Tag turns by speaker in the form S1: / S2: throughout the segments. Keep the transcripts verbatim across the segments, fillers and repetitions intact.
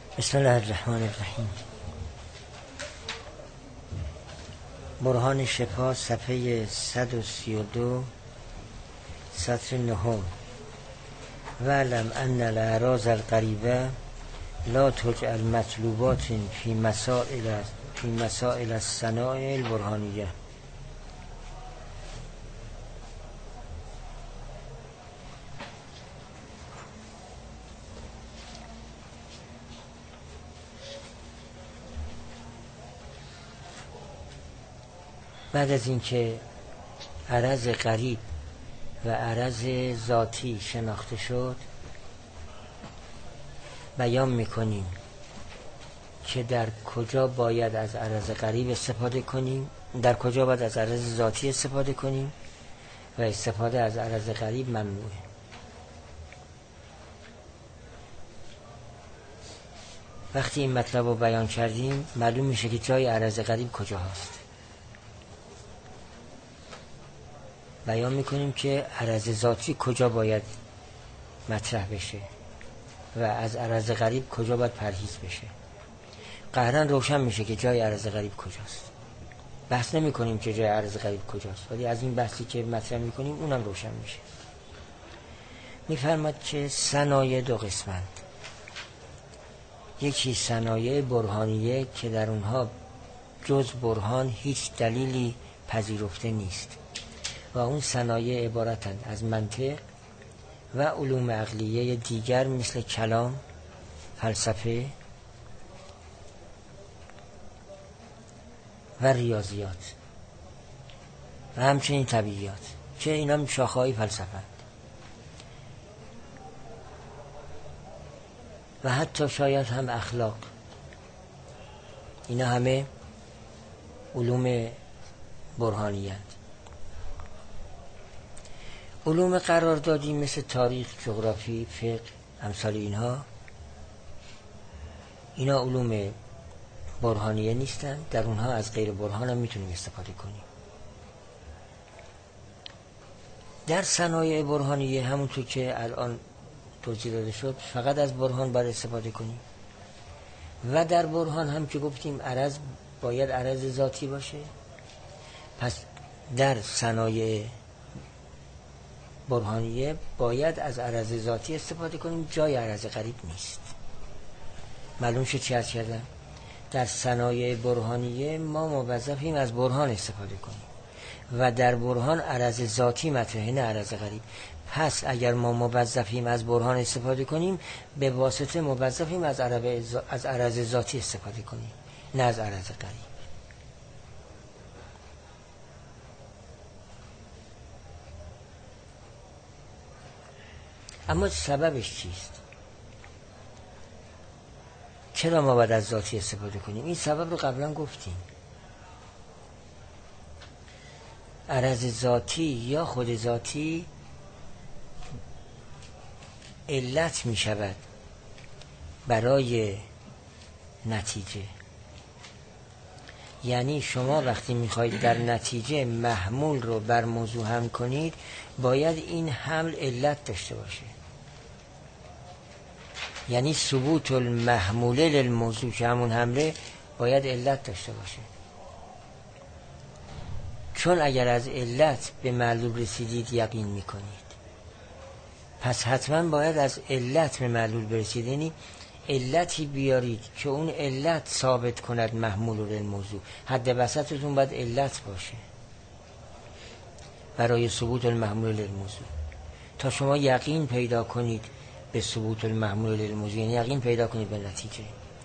S1: بسم الله الرحمن الرحیم. برهان شفا صفحه صد و سی و دو سطر نهم. وعلم ان الاعراض القریبه لا تجعل مطلوبات فی مسائل فی مسائل الصنائع البرهانیه. بعد از اینکه عرض قریب و عرض ذاتی شناخته شد، بیان میکنیم که در کجا باید از عرض قریب استفاده کنیم، در کجا باید از عرض ذاتی استفاده کنیم و استفاده از عرض قریب ممنوعه. وقتی این مطلب رو بیان کردیم معلوم میشه که جای عرض قریب کجا هست. بیان میکنیم که عرض ذاتی کجا باید مطرح بشه و از عرض غریب کجا باید پرهیز بشه. قهرا روشن میشه که جای عرض غریب کجاست. بحث نمی کنیم که جای عرض غریب کجاست، ولی از این بحثی که مطرح میکنیم اونم روشن میشه. میفرماد که صنایع دو قسمند. یکی صنایع برهانیه که در اونها جز برهان هیچ دلیلی پذیرفته نیست و اون صنایع عبارتند از منطق و علوم عقلیه دیگر مثل کلام، فلسفه و ریاضیات و همچنین طبیعیات که اینا شاخه‌های فلسفه و حتی شاید هم اخلاق. اینا همه علوم برهانیه. علوم قراردادی مثل تاریخ، جغرافی، فقه، امثال اینها، اینا علوم برهانیه نیستن. در اونها از غیر برهان هم میتونیم استفاده کنیم. در صنایع برهانیه همونطور که الان توضیح داده شد فقط از برهان باید استفاده کنیم و در برهان هم که گفتیم عرض باید عرض ذاتی باشه. پس در صنایع برهانیه باید از عرض ذاتی استفاده کنیم، جای عرض غریب نیست. معلوم شد چی عرض کردم؟ در صنایع برهانیه ما موظفیم از برهان استفاده کنیم و در برهان عرض ذاتی مطرحه، نه عرض غریب. پس اگر ما موظفیم از برهان استفاده کنیم، به واسطه موظفیم از عرض از عرض ذاتی استفاده کنیم، نه از عرض غریب. اما سببش چیست؟ چرا ما باید از ذاتی استفاده کنیم؟ این سبب رو قبلا گفتیم. عرض ذاتی یا خود ذاتی علت می شود برای نتیجه. یعنی شما وقتی می خواهید در نتیجه محمول رو بر موضوع هم کنید، باید این حمل علت داشته باشه. یعنی ثبوت المحموله للموضوع که همون حمله باید علت داشته باشه. چون اگر از علت به معلول رسیدید یقین میکنید، پس حتما باید از علت به معلول برسید. یعنی علتی بیارید که اون علت ثابت کند محمول للموضوع. حد وسطتون باید علت باشه برای ثبوت المحمول للموضوع، تا شما یقین پیدا کنید به ثبوت المحمول للموضوع، یعنی یقین پیدا کنید به نتیجه.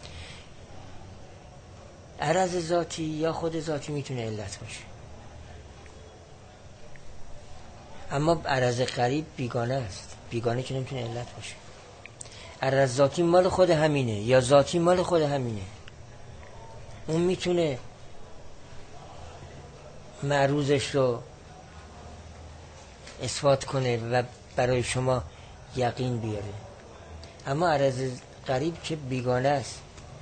S1: عرض ذاتی یا خود ذاتی میتونه علت باشه، اما عرض قریب بیگانه است. بیگانه که نمیتونه علت باشه. عرض ذاتی مال خود همینه یا ذاتی مال خود همینه. اون میتونه معروضش رو اثبات کنه و برای شما یقین بیاره. اما عرض قریب که بیگانه است،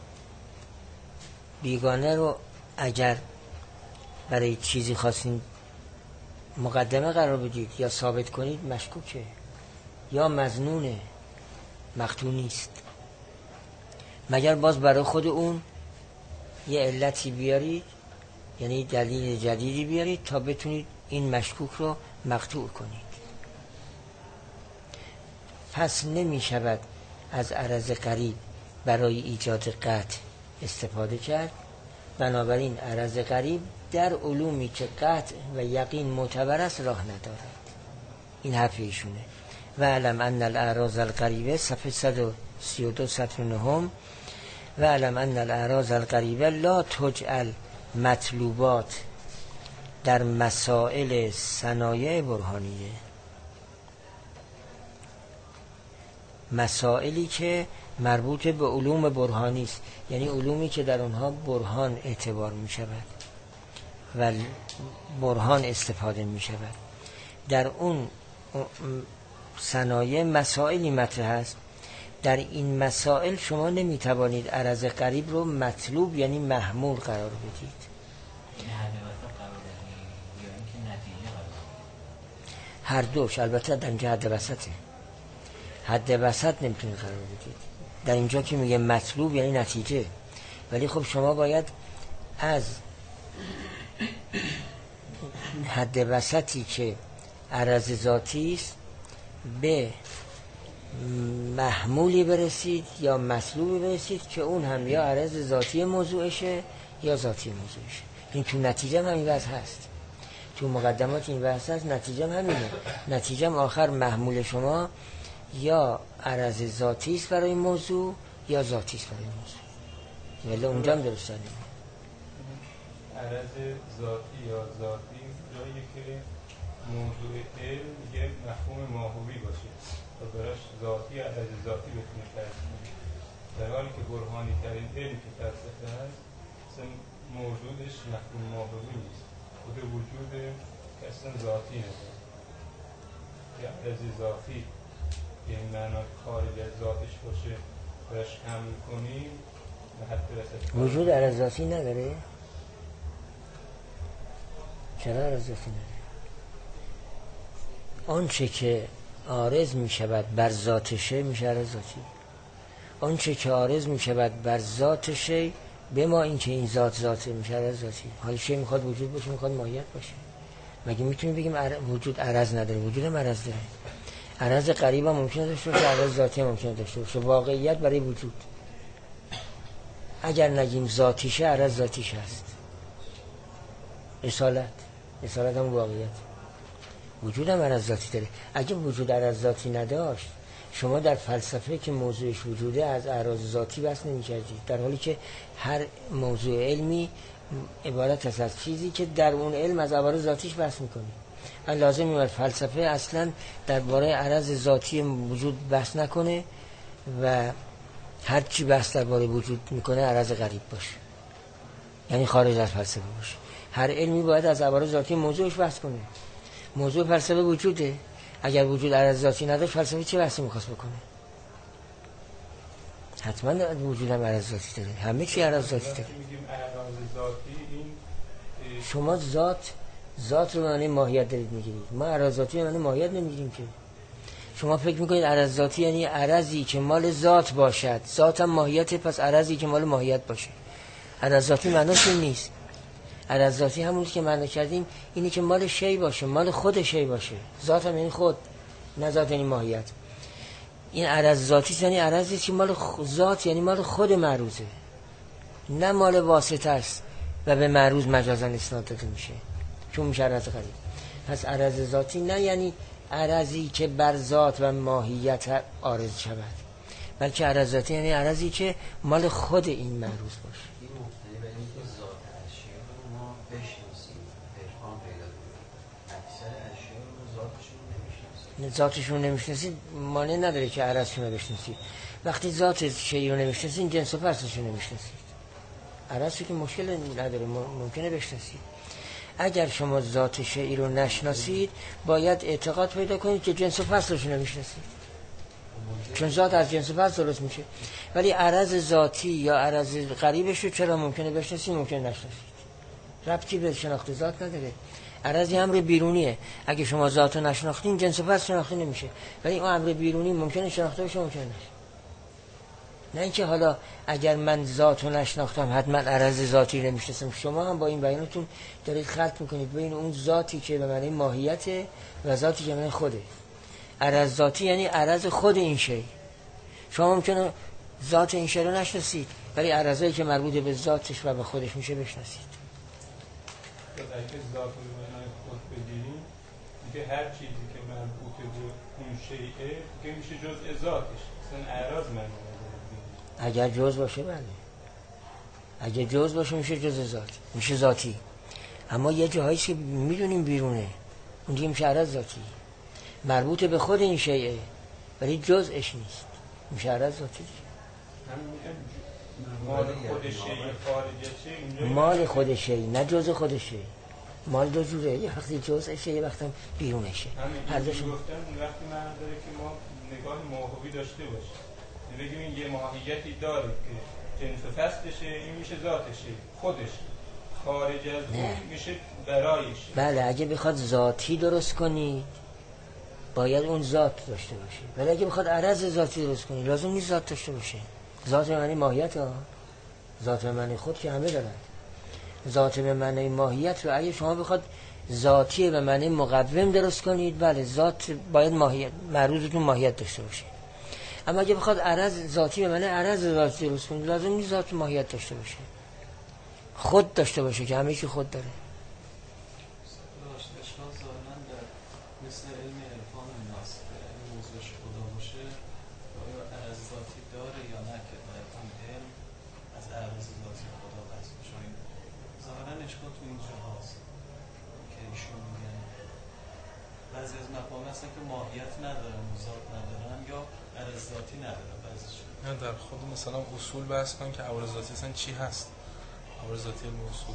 S1: بیگانه رو اگر برای چیزی خواستین مقدمه قرار بدید یا ثابت کنید مشکوکه یا مظنونه، مقطوع نیست. مگر باز برای خود اون یه علتی بیارید، یعنی دلیل جدیدی بیارید تا بتونید این مشکوک رو مقطوع کنید. پس نمی شود از عرض قریب برای ایجاد قطع استفاده کرد. بنابراین عرض قریب در علومی که قطع و یقین معتبر است راه ندارد. این حرف ایشونه. و علم ان الاعراض القریبه صفحه صد و سی و دو سطر نهم. و علم ان الاعراض القریبه لا تجعل مطلوبات در مسائل صنایع برهانیه. مسائلی که مربوط به علوم برهانی است، یعنی علومی که در اونها برهان اعتبار می شود و برهان استفاده می شود. در اون صنایع مسائلی مطرح است. در این مسائل شما نمی توانید عرض قریب رو مطلوب یعنی محمول قرار بدید. هر دوش، البته در اینجا حد وسطه. حد وسط نمیتونید قرار بدید. در اینجا که میگه مطلوب یعنی نتیجه، ولی خب شما باید از حد وسطی که عرض ذاتی است به محمولی برسید یا مطلوبی برسید که اون هم یا عرض ذاتی موضوعشه یا ذاتی موضوعشه. این تو نتیجه هم همین بحث هست، تو مقدمات این بحث هست. نتیجه هم همینه. نتیجه هم آخر محمول شما یا عرض ذاتی است برای موضوع یا ذاتی است برای موضوع. ولی اونجا هم درست داریم
S2: عرض ذاتی یا ذاتی جایی که موضوع علم یه مفهوم ماهوی باشه و براش ذاتی عرض ذاتی بتونه فرض کنه، در حالی که برهانی ترین علم که فلسفه هست اصلا موجودش مفهوم ماهوی نیست، خود وجود که اصلا ذاتی نداره. یه عرض ذاتی که این معنا خارج از ذاتش باشه براش حمل کنیم و حتی رسد
S1: وجود عرض ذاتی نداره. چرا عرض ذاتی نداره؟ آنچه که عارض می شود بر ذاتشه میشه عرض ذاتی. آنچه که عارض می شود بر ذاتشه به ما این که این ذات ذاته میشه عرض ذاتی. حالا چه میخواد وجود باشه، میخواد ماهیت باشه. مگه میتونیم بگیم وجود عرض نداره؟ وجود هم عرض داره. عرض قریب هم ممکنه داشته باشه، عرض ذاتی هم ممکنه داشته باشه. واقعیت برای وجود اگر نگیم ذاتیشه، عرض ذاتیش هست. اصالت اصالت هم واقعیت. وجود هم عرض ذاتی داره. اگه وجود عرض ذاتی نداشت، شما در فلسفه که موضوعش وجوده از اعراض ذاتی بحث نمی کردید، در حالی که هر موضوع علمی عبارت است از چیزی که در اون علم از عوارض ذاتیش بحث میکنید. لازم میاد فلسفه اصلا درباره عرض ذاتی وجود بحث نکنه و هر چی بحث درباره وجود میکنه عرض غریب باشه، یعنی خارج از فلسفه باشه. هر علمی باید از عوارض ذاتی موضوعش بحث کنه. موضوع فلسفه وجوده. اگر وجود عرض ذاتی نداشت فلسفه چه بحثی میخواست بکنه؟ حتما وجود هم عرض ذاتی داره. همه چی عرض ذاتی داره. شما ذات ذات رو معنی ماهیت دارید میگیرید. ما عرض ذاتی معنی ماهیت نمیگیریم که. شما فکر میکنید عرض ذاتی یعنی عرضی که مال ذات باشد. ذات هم ماهیت، پس عرضی که مال ماهیت باشه. عرض ذاتی معناش این نیست. عرض ذاتی همون که معنی کردیم اینی که مال شی باشه، مال خود شی باشه. ذات هم یعنی خود، نه ذات یعنی ماهیت. این عرض ذاتی یعنی عرضی که مال خ... ذات یعنی مال خود معروضه، نه مال واسطه است و به معروض مجازاً اسناد داده میشه، چون میشه عرض غریب. پس عرض ذاتی نه یعنی عرضی که بر ذات و ماهیت عارض شود، بلکه عرض ذاتی یعنی عرضی که مال خود این معروض باشه. ذاتشون نمیشناسید مانع نداره که عرضشون رو بشناسید. وقتی ذات شیء رو نمیشناسید جنس و فصلش رو نمیشناسید. عرضی که مشکل نداره، ممکنه بشناسید. اگر شما ذات شیء رو نشناسید باید اعتقاد پیدا کنید که جنس و فصلش رو نمیشناسید، چون ذات از جنس و فصل درست میشه. ولی عرض ذاتی یا عرض غریبش رو چرا ممکنه بشناسید ممکنه نشناسید؟ ربطی به شناخت ذات نداره. عرضی امر بیرونیه. اگه شما ذات رو نشناختین جنس و فصل شناخته نمیشه، ولی اون امر بیرونی ممکنه شناخته بشه ممکنه نشه. نه اینکه حالا اگر من ذات رو نشناختم حتما عرض ذاتی رو میشناسم. شما هم با این بیانتون دارید خلط میکنید بین اون ذاتی که به معنی ماهیت و ذاتی که به معنی خوده. عرض ذاتی یعنی عرض خود این شی. شما ممکنه ذات این شی رو نشناسید ولی عرضایی که مربوط به ذاتش و به خودش میشه بشناسید.
S2: اگه ذات رو به معنی خود بگیریم دیگه هر چیزی که مربوط به اون شیء که میشه جزء ذاتش، اصلا اعراض معنی نداره.
S1: اگر جز باشه بله، اگر جز باشه میشه جز ذات، میشه ذاتی. اما یه جاهایی که میدونیم بیرونه اون دیگه میشه عرض ذاتی، مربوط به خود این شیء ولی جزءش نیست، میشه عرض ذاتی.
S2: مال خود شیء خارج شیء،
S1: مال خود شیء نه جز خود شیء. مال دو جوره، یه وقتی جزءشه یه وقتی بیرونشه.
S2: هر دوشون گفتم اون وقتی معنی داره که ما نگاه ماهوی داشته باشیم، بگیم این یه ماهیتی داره که جنس و فصلشه، این میشه ذاتشه، خودش خارج از اون میشه برایش.
S1: بله اگه بخواد ذاتی درست کنی باید اون ذات داشته باشه، ولی اگه بخواد عرض ذاتی درست کنی لازم نیست ذات داشته باشه. ذات به معنی ماهیت ها، ذات به معنی خود که همه دارن. ذات به معنی ماهیت رو اگه شما بخواد ذاتی به معنی مقوم درست کنید بله ذات باید ماهیت معروضتون ماهیت داشته باشه. اما اگه بخواد عرض ذاتی به معنی عرض ذاتی درست کنید لازم نیست ذات ماهیت داشته باشه، خود داشته باشه که همه چی خود داره.
S3: مثل علم عرفان الناس که موضوعش خدا باشه آیا عرض ذاتی داره یا نه که باید اون علم از عرض ذاتی خدا بحث بشه. ظاهرا اشکال تو این جاهاست که ایشون میگن بعضی از مقام هستن که ماهیت ندارن، ذات ندارن یا عرض ذاتی ندارن. بعضیشون
S4: نه در خود مثلا اصول بحث کنن که عوارض ذاتی اصلا چی هست، عوارض ذاتی علم اصول.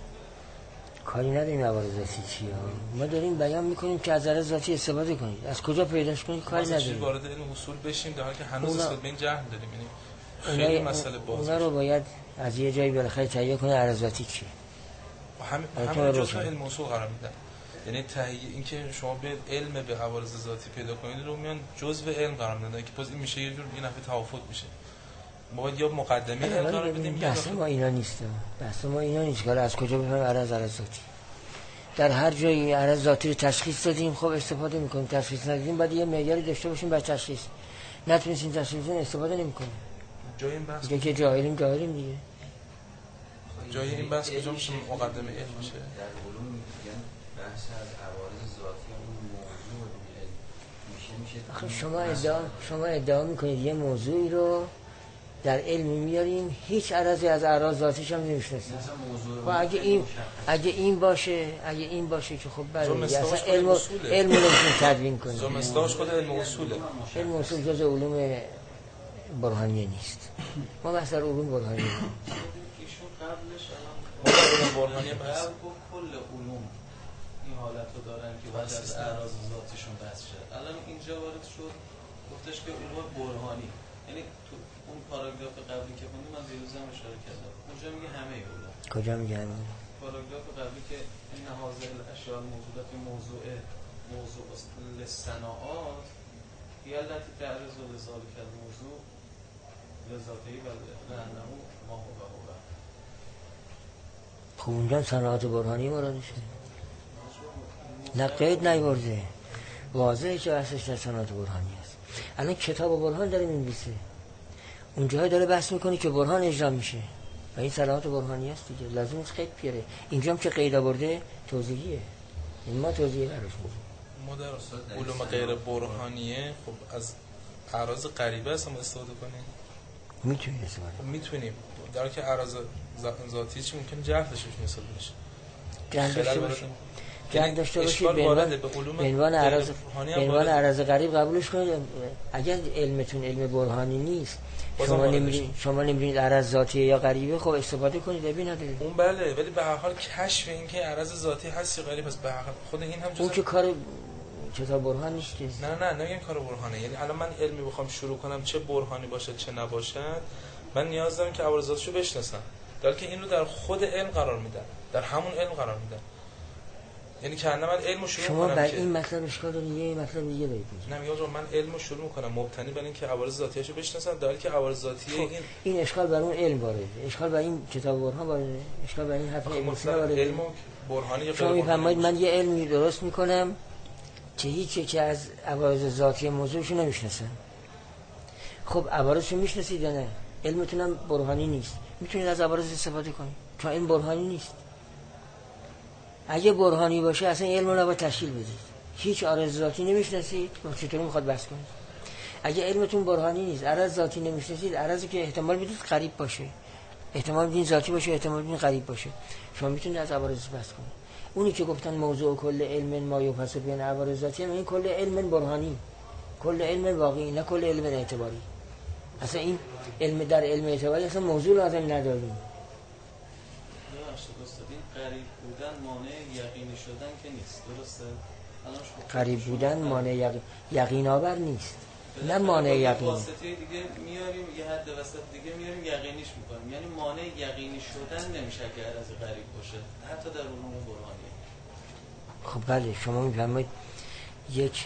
S1: کاری نداریم عوارض ذاتی چیه، ما داریم بیان میکنیم که از عرض ذاتی استفاده کنید، از کجا پیداش کنید کاری نداریم.
S4: وارد علم اصول بشیم در حالی که هنوز
S1: اونا...
S4: اصلا به این جهل داریم، یعنی خیلی مسئله باز.
S1: اونا رو باید از یه جایی بالاخره تهیه کنه عرض ذاتی چیه.
S4: و همین همین جزء علم اصول قرار میدن. یعنی تهیه اینکه شما به علم به عوارض ذاتی پیدا کنید رو میان جزء علم قرار میدن که باز این میشه یه جور این نفع توافق میشه. ما باید یا مقدمه علم قرار بدیم یا
S1: بحث ما اینا نیست. بحث ما اینا نیست که از کجا بفهمیم عرض عرض ذاتی. در هر جایی عرض ذاتی رو تشخیص دادیم خب استفاده میکنیم، تشخیص ندادیم بعد یه معیاری داشته باشیم بعد تشخیص نتونستیم تشخیص بدیم استفاده نمیکنیم.
S4: جای این بحث
S1: دیگه که جاهلیم جاهلیم دیگه.
S4: جای این بحث کجا میشه مقدمه علم میشه؟
S5: در علوم میگن بحث از عوارض ذاتی اون موضوع میشه میشه.
S1: آخه شما ادعا شما ادعا میکنید یه موضوعی رو در علم میاریم هیچ عرضی از اعراض ذاتیش هم نمیشناسیم. خب اگه این اگه این باشه اگه این باشه که خب بله اصلا علم علم رو نمیتونیم تدوین کنیم.
S4: زمستاش خود علم اصوله.
S1: علم اصول جز علوم برهانیه نیست. ما بحث در علوم برهانیه
S3: ایشون قبلش
S4: ما علوم برهانیه بحث
S3: کل علوم این حالت رو دارن که بعد از اعراض ذاتیشون بحث شد. الان اینجا وارد شد گفتش که علوم برهانی، یعنی تو اون پاراگراف قبلی که خوندیم من دیروز هم اشاره کردم اونجا میگه همه علوم.
S1: کجا میگه همه؟
S3: پاراگراف قبلی که این حاضر الاشیاء موجودات موضوع موضوع للصناعات یا التي تعرض لذلك الموضوع لذاته و لانه ما هو هو.
S1: خب اونجا صناعات برهانی مرادشه. نه قید نیورده، واضحه که بحثش در صناعات برهانی است. الان کتاب برهان داره می‌نویسه، اونجاها داره بحث میکنه که برهان اجرا میشه و این صناعات برهانی است دیگه، لازم نیست قید بیاره. اینجا هم که قید آورده توضیحیه، این ما توضیح براش میدیم.
S4: ما در علوم غیر برهانیه خب از اعراض غریبه هستم استفاده کنیم،
S1: میتونیم استفاده
S4: خب میتونیم در حالی که اعراض ذاتی چی ممکن جهل داشته باشه، بشه
S1: جهل داشته باشه جهل داشته باشید به عنوان اعراض به عنوان اعراض غریب قبولش کنید. اگر علمتون علم برهانی نیست شما نمیدونید شما نمیدونید اعراض ذاتی یا غریبه خب استفاده کنید ببین ندارید
S4: اون بله، ولی به هر حال کشف این که اعراض ذاتی هست یا غریب است به هر حال خود این هم جزء
S1: اون که کار کتاب برهان نیست.
S4: نه نه نه نمیگم کار برهانه، یعنی الان من علمی بخوام شروع کنم چه برهانی باشه چه نباشد من نیاز دارم که عوارض ذاتیشو بشناسم، در حالی که اینو در خود علم قرار میدن، در همون علم قرار میدن. یعنی که من علمو شروع
S1: شما
S4: کنم
S1: بر
S4: که
S1: این مطلب اشکال دارید، یه مطلب دیگه دارید.
S4: نه میگم من علمو شروع میکنم مبتنی بر اینکه عوارض ذاتیاشو بشناسم، در حالی که عوارض ذاتی
S1: خب
S4: این
S1: این اشکال بر اون علم وارده، اشکال بر این کتاب برهان وارده، اشکال بر این حرف علمی وارده.
S4: علم برهانی یا
S1: شما میفرمایید من یه علمی درست میکنم که هیچ یکی از عوارض ذاتی موضوعشو نمیشناسم. خب عوارضشو میشناسید یا نه؟ علمتون هم برهانی نیست، میتونید از عوارض استفاده کنید چون علم برهانی نیست. اگه برهانی باشه اصلا علم رو نباید تشکیل بدید. هیچ عارض ذاتی نمیشناسید، چطوری میخواد بحث کنید؟ اگه علمتون برهانی نیست، عرض ذاتی نمیشناسید، عرضی که احتمال بدید غریب باشه، احتمال بدید ذاتی باشه، احتمال بدید غریب باشه، شما میتونید از عوارض بحث کنید. اونی که گفتن موضوع کل علم ما یوفس بین عوارض ذاتی، این کل علم برهانی، کل علم واقعی، نه کل علم اعتباری. اصلا این علم در علم اعتباری اصلا موضوع لازم نداریم.
S3: قریب بودن مانع یقینی شدن که نیست، درسته؟
S1: قریب بودن مانع یقین یقین آور نیست، نه مانع یقین.
S3: واسطه دیگه میاریم یه حد وسط دیگه میاریم یقینیش میکنیم، یعنی مانع یقینی شدن نمیشه که از قریب باشه حتی در علوم برهانی.
S1: خب بله شما میفرمایید یک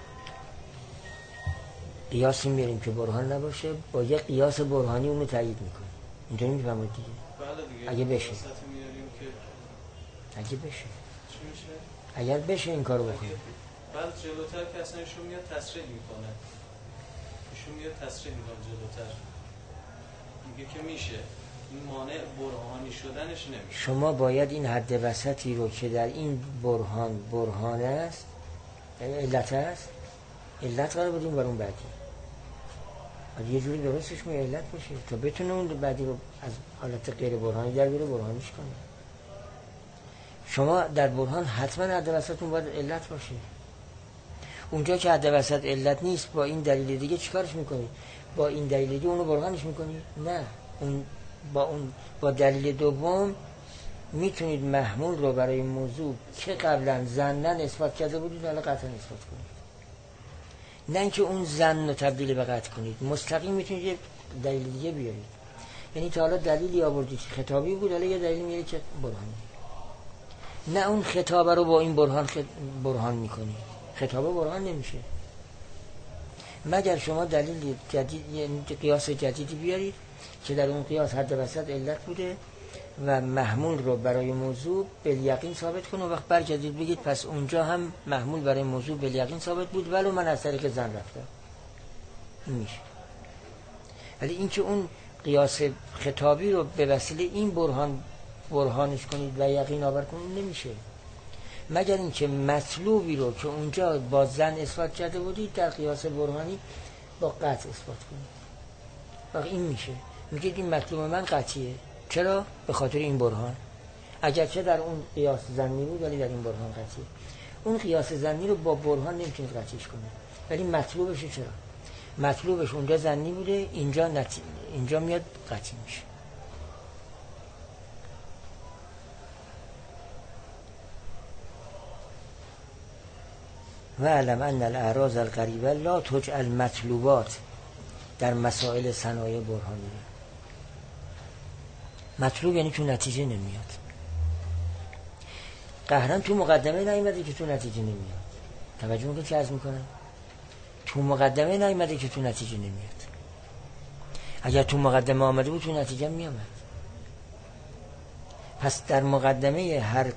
S1: قیاسی میاریم که برهان نباشه با یک قیاس برهانی اونو تایید میکنیم، اینطوری میفرمایید دیگه.
S3: بله دیگه
S1: اگه بشه
S3: میاریم که
S1: اگه بشه
S3: چی میشه؟
S1: اگر بشه این کارو بکنیم.
S3: بعد جلوتر که اصلا ایشون میاد تصریح میکنه، ایشون میاد تصریح میکنه جلوتر میگه که میشه، این مانع برهانی شدنش نمیشه.
S1: شما باید این حد وسطی رو که در این برهان برهان است، علت است، علت قرار بدیم بر اون بعدی، یه جوری درستش می علت بشه تا بتونه اون بعدی رو از حالت غیر برهانی در بیاره برهانیش کنه. شما در برهان حتما حد وسطتون باید علت باشه. اونجا که حد وسط علت نیست با این دلیل دیگه چیکارش میکنی؟ با این دلیل دیگه اونو برهانش میکنی؟ نه، اون با اون با دلیل دوم میتونید محمول رو برای موضوع که قبلا ظنن اثبات کرده بودید حالا قطعا اثبات کنید. نه اینکه اون ظن رو تبدیل به قطع کنید، مستقیم میتونید یه دلیل دیگه بیارید. یعنی تا حالا دلیلی آوردید خطابی بود، حالا یه دلیل میارید که برهانی. نه اون خطابه رو با این برهان خط... برهان میکنی، خطابه برهان نمیشه مگر شما دلیل جدید، یعنی قیاس جدیدی بیارید که در اون قیاس حد وسط علت بوده و محمول رو برای موضوع بالیقین ثابت کنه و وقت برگردید بگید پس اونجا هم محمول برای موضوع بالیقین ثابت بود ولو من از طریق ظن رفتم، این میشه. ولی اینکه اون قیاس خطابی رو به وسیله این برهان برهانش کنید و یقین آور کنید نمیشه، مگر اینکه مطلوبی رو که اونجا با ظن اثبات کرده بودید در قیاس برهانی با قطع اثبات کنید. وقت این میشه، میگید این مطلوب من قطعیه. چرا؟ به خاطر این برهان. اگرچه در اون قیاس ظنی بود ولی در این برهان قطعیه. اون قیاس ظنی رو با برهان نمیتونید قطعیش کنید، ولی مطلوبش چرا؟ مطلوبش اونجا ظنی بوده، اینجا نت... اینجا میاد قطعی میشه. و علم ان الاعراض القریبه لا تجعل مطلوبات در مسائل صنایع برهانیه. مطلوب یعنی تو نتیجه نمیاد. قهرن تو مقدمه نیامده که تو نتیجه نمیاد. توجه میکنید چه عرض میکنم؟ تو مقدمه نیامده که تو نتیجه نمیاد. اگر تو مقدمه آمده بود تو نتیجه میامد. پس در مقدمه هر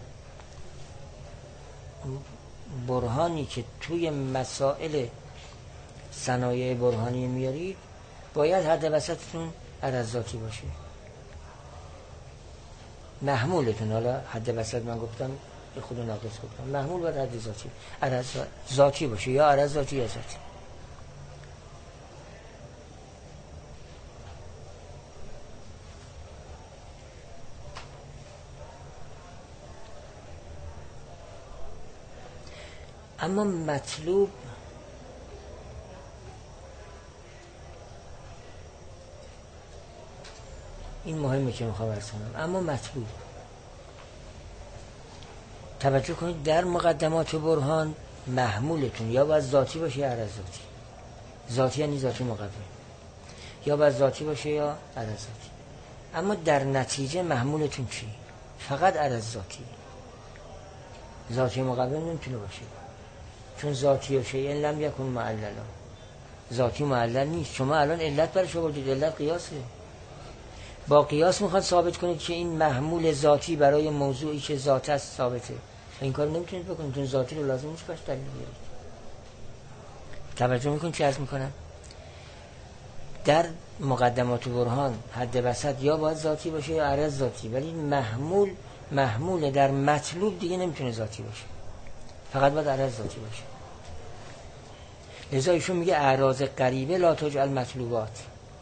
S1: برهانی که توی مسائل صنایع برهانی میارید باید حد وسطتون عرض ذاتی باشه. محمولتون، حالا حد وسط من گفتم به خود ناقص گفتم، محمول باید حد ذاتی عرض ذاتی باشه، یا عرض ذاتی یا ذاتی. اما مطلوب این مهمه که میخوام عرض کنم. اما مطلوب توجه کنید در مقدمات برهان محمولتون یا باید ذاتی باشه یا عرض ذاتی. ذاتی یعنی ذاتی مقدم، یا باید ذاتی باشه یا عرض ذاتی. اما در نتیجه محمولتون چی؟ فقط عرض ذاتی. ذاتی مقابل نمیتونه باشه، چون ذاتی و شیء لم یکن معللا، ذاتی معلل نیست. شما الان علت برش آوردید، علت قیاسه، با قیاس میخواد ثابت کنید که این محمول ذاتی برای موضوعی که ذات است ثابته. این کار نمیتونید بکنید، چون ذاتی رو لازم نیست باش دلیل بیارید. توجه میکنید چه عرض میکنم؟ در مقدمات برهان حد وسط یا باید ذاتی باشه یا عرض ذاتی، ولی محمول محمول در مطلوب دیگه نمیتونه ذاتی باشه، فقط باید عرض ذاتی باشه. لذا ایشون میگه اعراض غریبه لا تجعل مطلوبات.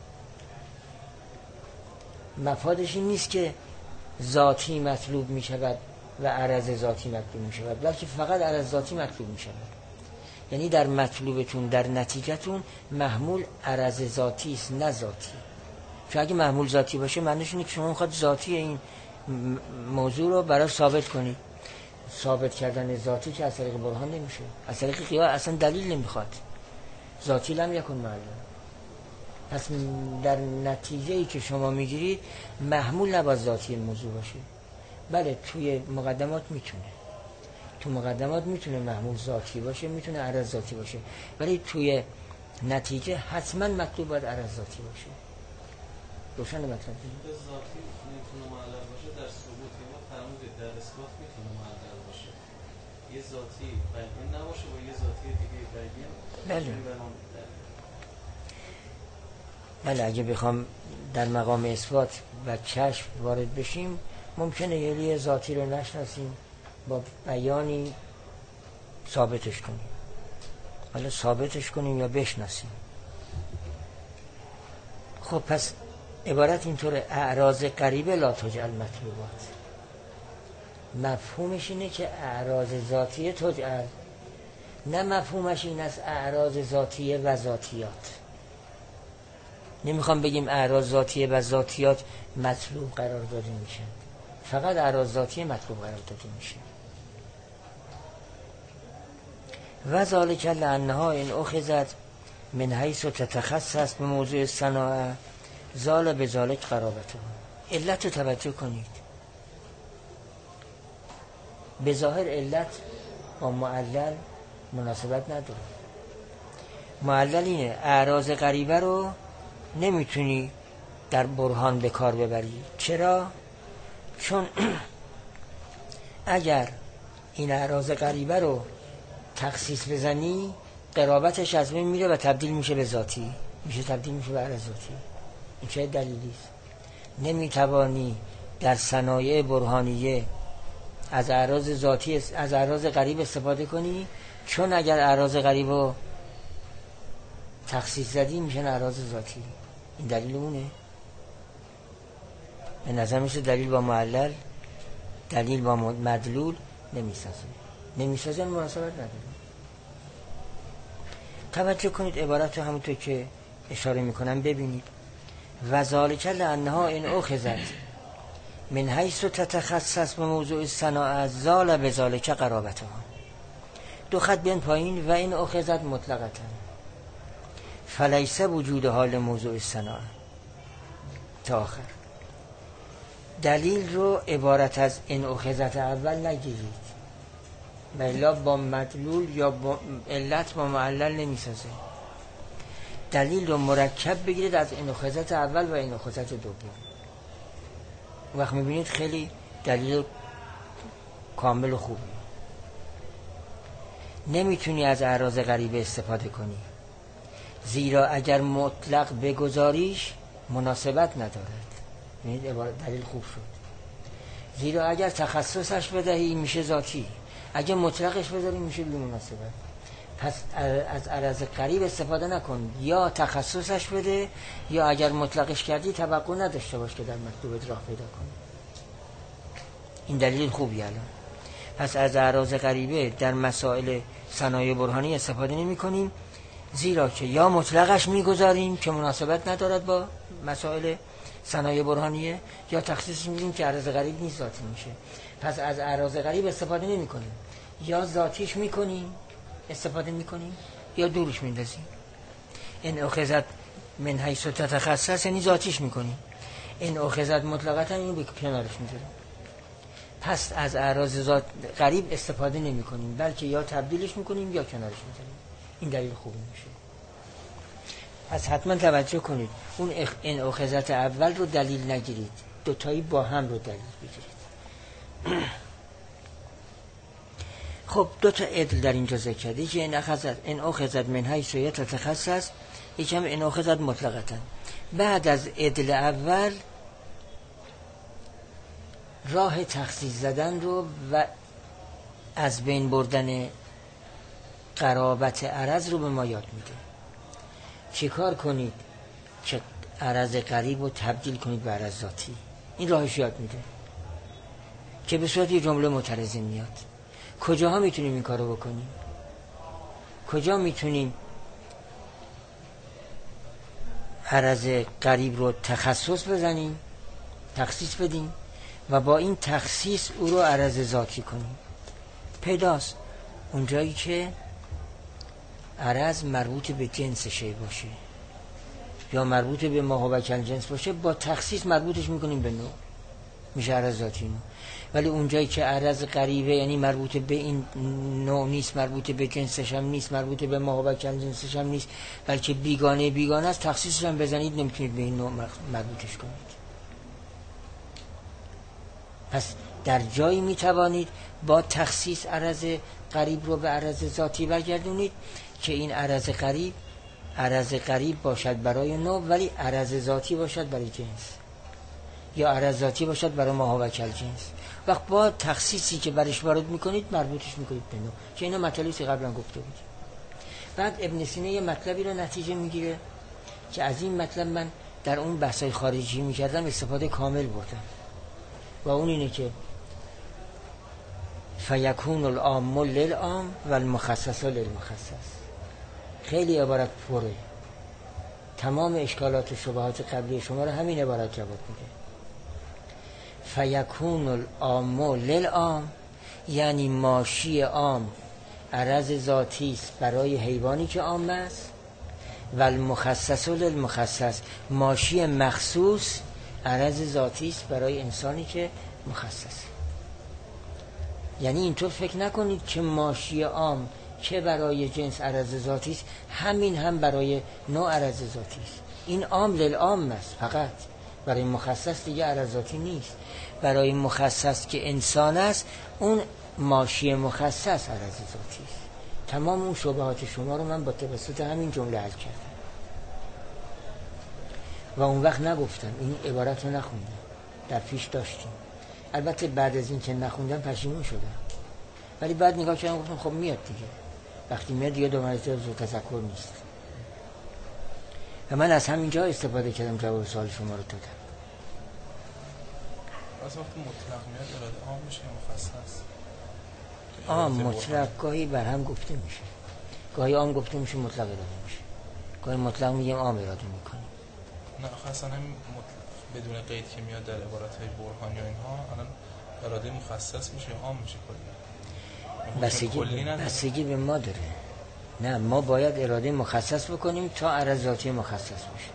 S1: مفادش این نیست که ذاتی مطلوب میشود و عرض ذاتی مطلوب میشود، بلکه فقط عرض ذاتی مطلوب میشود. یعنی در مطلوبتون، در نتیجهتون محمول عرض ذاتی است نه ذاتی. چون اگه محمول ذاتی باشه معنیش اینه که شما میخواد ذاتی این موضوع رو برای ثابت کنید. ثابت کردن ذاتی که از طریق برهان نمیشه، از طریق قیاس اصلا دلیل نمیخواد. ذاتی لم یکن معلوم. پس در نتیجه ای که شما میگیرید محمول نباید ذاتی موضوع باشه. بله توی مقدمات میتونه، تو مقدمات میتونه محمول ذاتی باشه، میتونه عرض ذاتی باشه، ولی توی نتیجه حتما مطلوب باید عرض ذاتی باشه. روشن مطلب
S3: به ذاتی میتونه معلل باشه، در ثبوت ما فرمودید در اثبات میتونه معلل باشه. یه ذاتی بیان نباشه و یه ذاتی دیگه بیان.
S1: بله بله اگه بخوام در مقام اثبات و کشف وارد بشیم ممکنه یه ذاتی رو نشناسیم با بیانی ثابتش کنیم، حالا ثابتش کنیم یا بشناسیم. خب پس عبارت اینطور اعراض غریبه لا تجعل مطلوبات. مفهومش اینه که اعراض ذاتیه تجعل، نه مفهومش این است اعراض ذاتیه و ذاتیات. نمیخوام بگیم اعراض ذاتیه و ذاتیات مطلوب قرار داده میشه، فقط اعراض ذاتیه مطلوب قرار داده میشه. و ذالک لانها ان اخذت من حیث تتخصص به موضوع صناعه زال به ذالک قرابته. علت رو توجه کنید، به ظاهر علت با معلل مناسبت نداره. معلل اینه اعراض غریبه رو نمیتونی در برهان به کار ببری. چرا؟ چون اگر این اعراض غریبه رو تخصیص بزنی قرابتش از بین میره و تبدیل میشه به ذاتی، میشه تبدیل میشه به عرض ذاتی. این چه دلیلی است؟ نمیتوانی در صنایع برهانیه از اعراض ذاتی از اعراض غریب استفاده کنی، چون اگر اعراض غریب رو تخصیص زدی میشن اعراض ذاتی. این دلیل اونه. به نظر میشه دلیل با معلل دلیل با مدلول نمیسازه نمیسازه مناسبت نداره. توجه کنید عبارت رو همونطور که اشاره میکنم ببینید. و ذالک لانها ان اخذت من حیث تتخصص به موضوع صناعه زال به ذالک قرابتها. دو خط بیان پایین. و این اخذت مطلقتا فلیس وجود حال موضوع صناعه تا آخر. دلیل رو عبارت از این اخذت اول نگیرید، بلا با مدلول یا با علت با معلل نمیسازه. دلیل رو مرکب بگیرید از این اخذت اول و این اخذت دوم. وقت میبینید خیلی دلیل کامل و خوبی. نمیتونی از اعراض غریبه استفاده کنی، زیرا اگر مطلق بگذاریش مناسبت ندارد. ببینید عبارت دلیل خوب شد. زیرا اگر تخصصش بدهی میشه ذاتی، اگر مطلقش بذاری میشه بی مناسبت. پس از اعراض غریب استفاده نکن، یا تخصصش بده یا اگر مطلقش کردی توقع نداشته باش که در مطلوبت راه پیدا کنی. این دلیل خوبی الان. پس از اعراض غریبه در مسائل صنایع برهانی استفاده نمی کنیم، زیرا که یا مطلقش میگذاریم که مناسبت ندارد با مسائل صنایع برهانیه، یا تخصیصش میدیم که اعراض غریب نیست ذاتی میشه. پس از اعراض غریب استفاده نمی کنیم، یا ذاتیش میکنیم استفاده میکنیم یا دورش میندازیم. این اخذت من حیث تتخصص یعنی ذاتیش میکنیم، این اخذت مطلقتا اینو به کنارش میذاریم. پس از اعراض ذات قریب استفاده نمی کنیم، بلکه یا تبدیلش میکنیم یا کنارش میذاریم. این دلیل خوبی میشه. پس حتما توجه کنید اون این اخذت اول رو دلیل نگیرید، دوتایی با هم رو دلیل بگیرید. خب دو تا عدل در اینجا ذکر کرده، یکی این اخذت این اخذت من حیث یتخصص، یکی هم این اخذت مطلقاً. بعد از عدل اول راه تخصیص زدن رو و از بین بردن قرابت عرض رو به ما یاد میده. چه کار کنید که عرض قریب رو تبدیل کنید به عرض ذاتی؟ این راهش یاد میده که به صورت یه جمله معترضه میاد. کجاها میتونیم این کارو بکنیم؟ کجا میتونیم عرض قریب رو تخصص بزنیم، تخصیص بدیم و با این تخصیص او رو عرض ذاتی کنیم؟ پیداست اونجایی که عرض مربوط به جنس شی باشه یا مربوط به ما هو کل جنس باشه، با تخصیص مربوطش میکنیم به نوع، میشه عرض ذاتی نوع. ولی اونجایی که عرض قریبه یعنی مربوط به این نوع نیست، مربوط به جنسش هم نیست، مربوط به ما هو کل جنسش هم نیست، بلکه بیگانه بیگانه است، تخصیصش هم بزنید نمیتونید به این نوع مربوطش کنید. پس در جایی میتوانید با تخصیص عرض قریب رو به عرض ذاتی برگردونید که این عرض قریب عرض قریب باشد برای نوع ولی عرض ذاتی باشد برای جنس، یا عرض ذاتی باشد برای ما هو کل جنس. وقت با تخصیصی که برش وارد میکنید مربوطش میکنید به نوع، که اینا مطالبی که قبلا گفته بود. بعد ابن سینا یه مطلبی رو نتیجه میگیره که از این مطلب من در اون بحثای خارجی میکردم استفاده کامل بردم، و اون اینه که فیکون العام للعام و المخصص للمخصص. خیلی عبارت پره، تمام اشکالات و شبهات قبلی شما رو همین عبارت جواب میده. فیکون العام للعام یعنی ماشی عام عرض ذاتی است برای حیوانی که عام است، و المخصص للمخصص ماشی مخصوص عرض ذاتی است برای انسانی که مخصص. یعنی اینطور فکر نکنید که ماشی عام که برای جنس عرض ذاتی است همین هم برای نوع عرض ذاتی است. این عام للعام است، فقط برای مخصص دیگه عرض ذاتی نیست. برای مخصص که انسان است اون ماشی مخصص عرض ذاتی است. تمام اون شبهات شما رو من با توسط همین جمله حل کردم و اون وقت نگفتم، این عبارت رو نخوندم، در پیش داشتیم. البته بعد از این که نخوندم پشیمون شدم، ولی بعد نگاه کردم گفتم خب میاد دیگه، وقتی میاد دیگه دو مرتبه زود تذکر نیست. و من از همینجا استفاده کردم جواب سوال شما رو دادم.
S4: از وقتی مطلق میاد اراده عام میشه مخصص؟
S1: عام مطلق گاهی بر هم گفته میشه، گاهی عام گفته میشه مطلق اراده میشه، گاهی مطلق میگیم عام اراده میکنیم.
S4: نه اصلا همین بدون قید که میاد در عبارت‌های برهانی و اینها الان اراده مخصص میشه عام میشه کلی؟
S1: بستگی بستگی به ما داره. نه، ما باید اراده مخصص بکنیم تا عرض ذاتی مخصص بشه.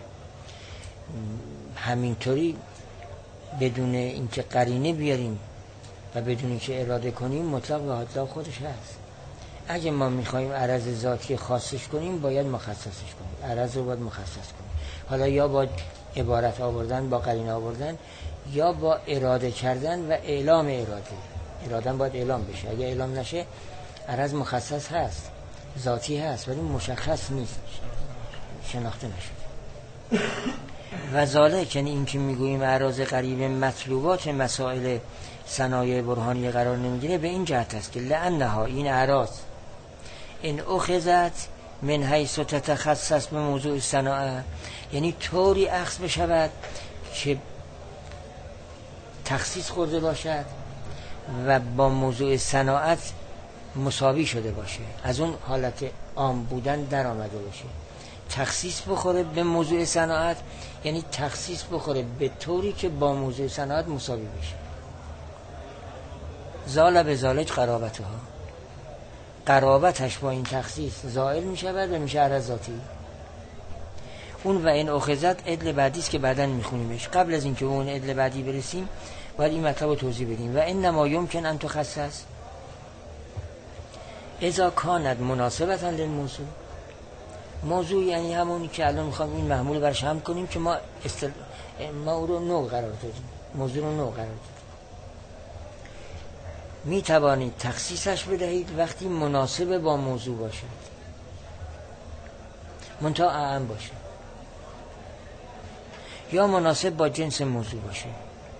S1: همینطوری بدون اینکه قرینه بیاریم و بدون اینکه اراده کنیم مطلق و مطلق خودش هست. اگه ما میخوایم عرض ذاتی خاصش کنیم باید مخصصش کنیم، عرض رو باید مخصص کنیم. حالا یا با عبارت آوردن، با قرینه آوردن، یا با اراده کردن و اعلام اراده. اراده باید اعلام بشه، اگه اعلام نشه عرض مخصص هست، ذاتی هست ولی مشخص نیست، شناخته نشده. و ذالک یعنی این که میگوییم اعراض قریب مطلوبات مسائل صنایع برهانی قرار نمیگیره به این جهت است که لانها این اعراض ان اخذت من حیث تتخصص به موضوع صنایع، یعنی طوری اخذ بشود که تخصیص خورده باشد و با موضوع صناعت مساوی شده باشه، از اون حالت عام بودن در آمده باشه. تخصیص بخوره به موضوع صناعت یعنی تخصیص بخوره به طوری که با موضوع صناعت مساوی بشه. زال به زالج قرابتها، قرابتش با این تخصیص زائل می شود و میشه عرض ذاتی. اون و این اخذت عدل بعدی است که بعداً میخونیمش. قبل از اینکه اون عدل بعدی برسیم باید این مطلب رو توضیح بدیم. و انما یمکن ان تخصص اذا کانت مناسبتا للموضوع. موضوع یعنی همونی که الان میخوام این محمول برش هم کنیم که ما استل... ما او رو نوع قرار دادیم، موضوع رو نوع قرار دادیم. می توانید تخصیصش بدهید وقتی مناسب با موضوع باشد، منتها اعم باشه، یا مناسب با جنس موضوع باشه،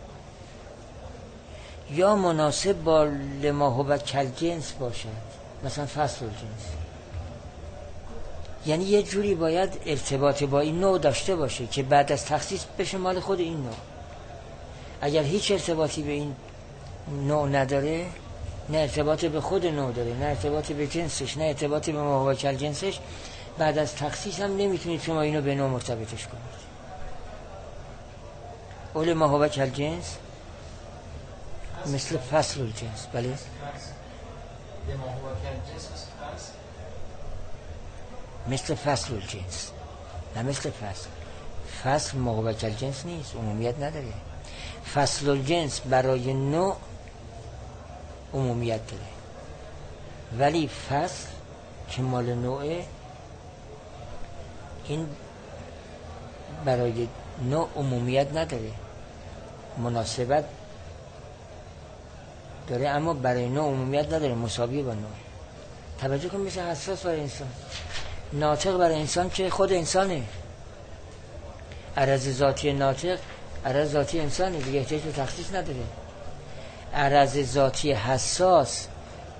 S1: یا مناسب با لما هو کالجنس باشد، مثلا فصل الجنس. یعنی یه جوری باید ارتباط با این نوع داشته باشه که بعد از تخصیص بشه مال خود این نوع. اگر هیچ ارتباطی به این نوع نداره، نه ارتباط به خود نوع داره، نه ارتباط به جنسش، نه ارتباط به ما هو کالجنسش، بعد از تخصیص هم نمیتونید شما اینو به نوع مرتبطش کنید. اول ما هو کالجنس مثل فصل الجنس. بله مثل فصل الجنس، نه مثل فصل. فصل ما هو کالجنس نیست، عمومیت نداره. فصل الجنس برای نوع عمومیت داره، ولی فصل که مال نوعه این برای نوع عمومیت نداره، مناسبت داره اما برای نوع عمومیت نداره، مساوی با نوع. توجه کن مثل حساس برای انسان، ناطق برای انسان که خود انسانه. عرض ذاتی ناطق عرض ذاتی انسانه دیگه، احتیاج به تخصیص نداره. عرض ذاتی حساس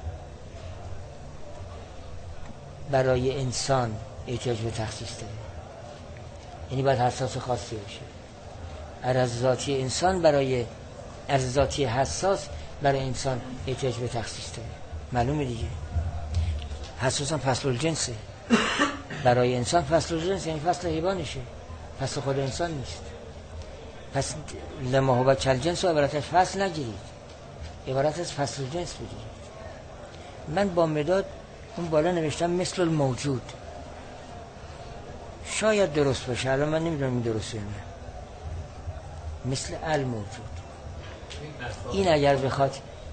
S1: برای انسان احتیاج به تخصیص داره، یعنی باید حساس خاصی باشه. عرض ذاتی انسان برای عرض ذاتی حساس برای انسان احتیاج به تخصیص داره، معلومه دیگه. حساس هم فصل الجنسه برای انسان، فصل الجنس یعنی فصل حیوانشه، فصل خود انسان نیست. پس لما هو کالجنس رو عبارت از فصل نگیرید، عبارت از فصل الجنس بگیرید. من با مداد اون بالا نوشتم مثل الموجود، شاید درست باشه، الان من نمیدونم این درسته نه. مثل الموجود، این اگر بخواد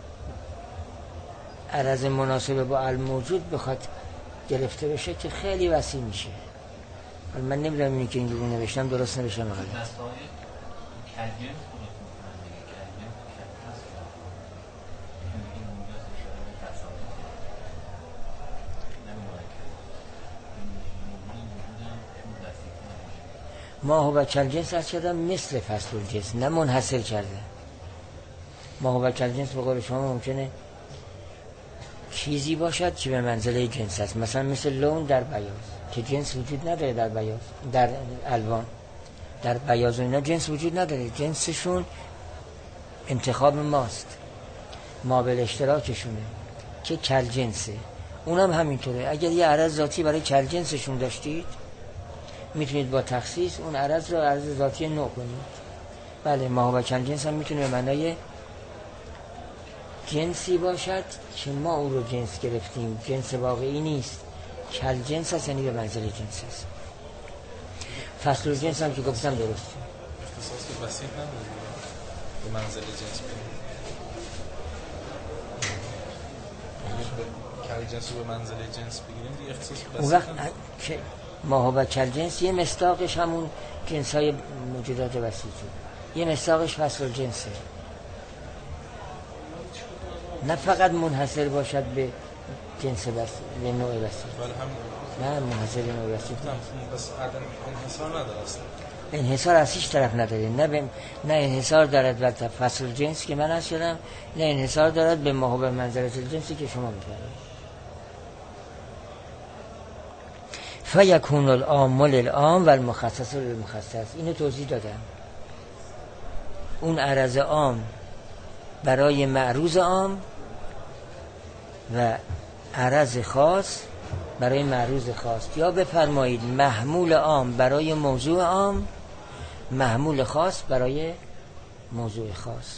S1: عرض مناسب با الموجود بخواد گرفته بشه که خیلی وسیع میشه. من نمیدونم اینی که اینجوری نوشتم درست نوشتم غلط. ما هو کالجنس از کردم مثل فصل الجنس، نه منحصر کرده. ما هو کالجنس به قول شما ممکنه چیزی باشد که به منزله جنس است، مثلا مثل لون در بیاض که جنس وجود نداره، در بیاض در الوان در بیاض و اینا جنس وجود نداره، جنسشون انتخاب ماست، ما به اشتراکشونه که کالجنسه. اونم همینطوره. اگر یه عرض ذاتی برای کالجنسشون داشتید میتونید با تخصیص اون عرض رو عرض ذاتی نوع کنید. بله ما هو کالجنس هم میتونه به معنای جنسی باشد که ما او رو جنس گرفتیم، جنس واقعی نیست، کالجنس هست یعنی به منزله جنس هست. فصل الجنس هم که گفتم درسته،
S4: اختصاص که وسیع نداره به منزله جنس بگیم، کالجنس رو به منزله جنس بگیریم دیگه اختصاص وسیع
S1: اون وقت که ما هو کالجنس یه مصداقش همون جنس های موجودات وسیع، یه مصداقش فصل الجنسه، نه فقط منحصر باشد به جنس بس به نوع وسیع، نه منحصر به نوع وسیع،
S4: بس عدم انحصار نداره اصلا.
S1: انحصار از هیچ طرف نداره، نه به نه انحصار دارد بر فصل الجنس که من هست شدم، نه انحصار دارد به ما هو به منزله الجنسی که شما می‌فرمایید. فیکون العام للعام و المخصص للمخصص. اینو توضیح دادم. اون عرض عام برای معروض عام و عرض خاص برای معروض خاص، یا بفرمایید محمول عام برای موضوع عام، محمول خاص برای موضوع خاص.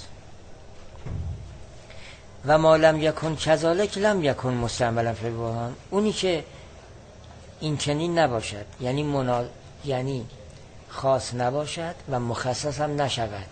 S1: و ما لم یکن کذالک لم یکن مستعملا فی البرهان. اونی که این چنین نباشد، یعنی منا... یعنی خاص نباشد و مخصص هم نشود.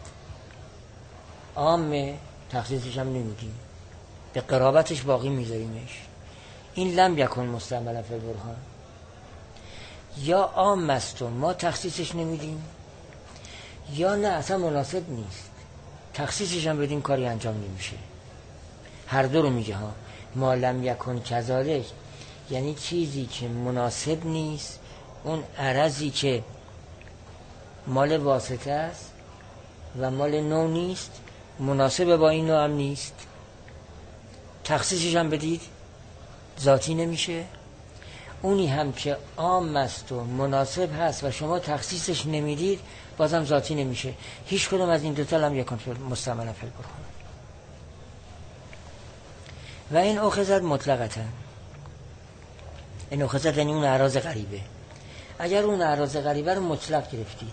S1: عام تخصیصش هم نمیدیم، به قرابتش باقی میذاریمش. این لم یکن مستعملا فی البرهان. یا عام است و ما تخصیصش نمیدیم، یا نه اصلا مناسب نیست، تخصیصش هم بدیم کاری انجام نمیشه. هر دو رو میگه ها. ما لم یکن کذالک یعنی چیزی که مناسب نیست، اون عرضی که مال واسطه است و مال نوع نیست، مناسب با این نوع هم نیست، تخصیصش هم بدید ذاتی نمیشه. اونی هم که عام است و مناسب هست و شما تخصیصش نمیدید، بازم ذاتی نمیشه. هیچ کدوم از این دوتا لم یکن مستعملا فی البرهان. و این اخذت مطلقتا، این اخذت یعنی اون اعراض غریبه. اگر اون اعراض غریبه رو مطلق گرفتید،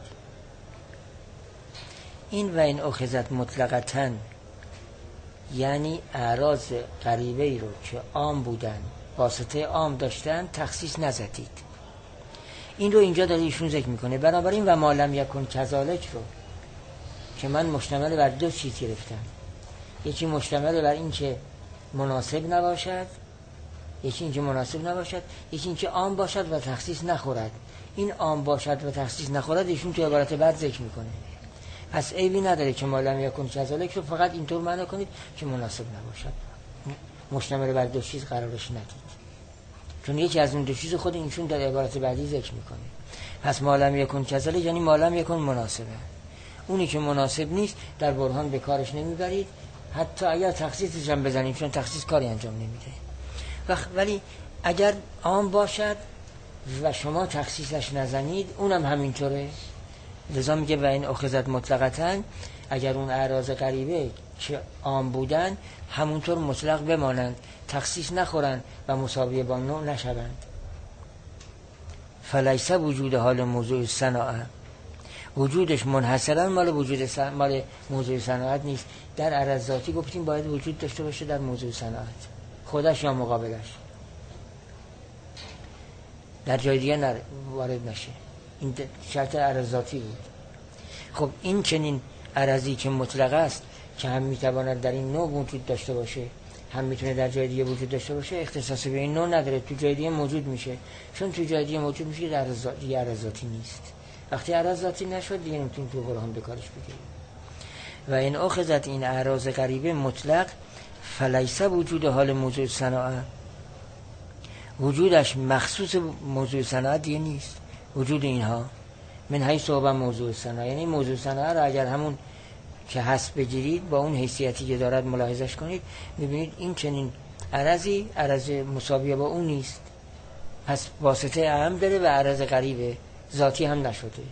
S1: این و این اخذت مطلقتا یعنی اعراض غریبه ای رو که عام بودن، واسطه عام داشتن، تخصیص نزدید. این رو اینجا داره ایشون ذکر میکنه. بنابراین و ما لم یکن کذالک رو که من مشتمل بر دو چیز گرفتم، یکی مشتمل بر این که مناسب نباشد، یکی این که مناسب نباشد، یکی این که عام باشد و تخصیص نخورد. این عام باشد و تخصیص نخورد ایشون تو عبارت بعد ذکر میکنه. پس عیبی نداره که ما لم یکن کذالک رو فقط اینطور معنی کنید که مناسب نباشد، مشتمل بر دو چیز قرارش ندید، چون یکی از اون دو چیز خود اینشون در عبارت بعدی ذکر میکنه. پس ما لم یکن کذالک یعنی ما لم یکن مناسبه. اونی که مناسب نیست در برهان به کارش نمیبرید، حتی اگر تخصیصش هم بزنیم، چون تخصیص کاری انجام نمیده. ولی اگر عام باشد و شما تخصیصش نزنید، اونم همینطوره. لذا میگه و این اخذت مطلقتا، اگر اون اعراض غریبه که عام بودن همونطور مطلق بمانند، تخصیص نخورند و مساویه با نوع نشوند. فلیس وجود حال موضوع صناعه، وجودش منحصرا مال وجود سن... مال موضوع صناعت نیست. در عرض ذاتی گفتیم باید وجود داشته باشه در موضوع صناعت، خودش یا مقابلش، در جای دیگه نر... وارد نشه. این شرط عرض ذاتی بود. خب این چنین عرضی که مطلق است، که هم میتواند در این نوع وجود داشته باشه، هم میتونه در جای دیگه وجود داشته باشه، اختصاص به این نوع نداره، تو جای دیگه موجود میشه. چون تو جای دیگه موجود میشه در دیگه عرض ذاتی نیست. وقتی عرض ذاتی نشد دیگه نمیتونیم تو برهان به کارش بگیریم. و این اخذت این اعراض غریبه مطلق، فلیس وجود حال موضوع صناعه، وجودش مخصوص موضوع صناعت دیگه نیست. وجود اینها من حیث صحبه موضوع صناعه، یعنی موضوع صناعه را اگر همون که هست بگیرید، با اون حیثیتی که دارد ملاحظش کنید، میبینید این چنین عرضی عرض مساویه با اون نیست. پس واسطه اهم داره و عرض غریبه، ذاتی هم نشده.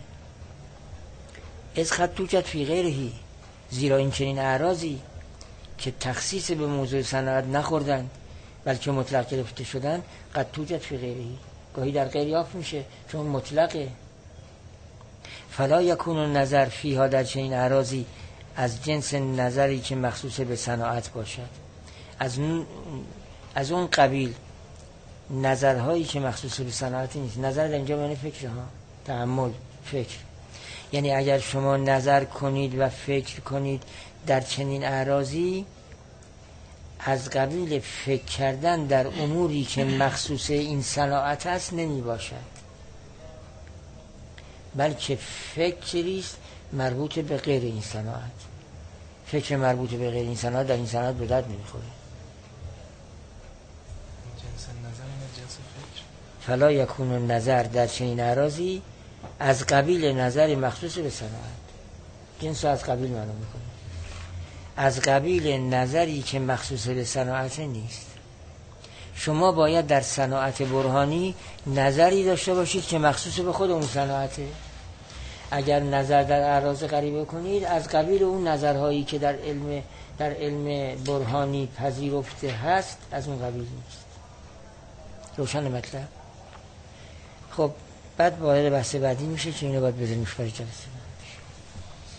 S1: از خط توجد فی غیرهی، زیرا این چنین اعراضی که تخصیص به موضوع صناعت نخوردن بلکه مطلق گرفته شدن، قد توجد فی غیرهی، گاهی در غیر یافت میشه چون مطلقه. فلا یکون النظر فیها، در چنین اعراضی از جنس نظری که مخصوص به صناعت باشد، از از اون قبیل نظرهایی که مخصوص به صناعتی نیست. نظر در اینجا معنی فکر ها، تأمل، فکر. یعنی اگر شما نظر کنید و فکر کنید در چنین اعراضی، از قبیل فکر کردن در اموری که مخصوص این صناعت است نمی باشد، بلکه فکریست مربوط به غیر این صناعت. فکر مربوط به غیر این صناعت در این صناعت به درد نمیخوره.
S4: جنس نظر نه جنس فکر.
S1: فلا یکون النظر در چنین اعراضی از قبیل نظر مخصوص به صناعت. جنس از قبیل معلوم میکنه، از قبیل نظری که مخصوص به صناعت نیست. شما باید در صناعت برهانی نظری داشته باشید که مخصوص به خود اون صناعته. اگر نظر در اعراض غریبه کنید، از قبیل اون نظرهایی که در علم در علم برهانی پذیرفته هست، از اون قبیل نیست. روشن مطلب؟ خب بعد وارد بحث بعدی میشه که اینو باید بذاریمش برای جلسه.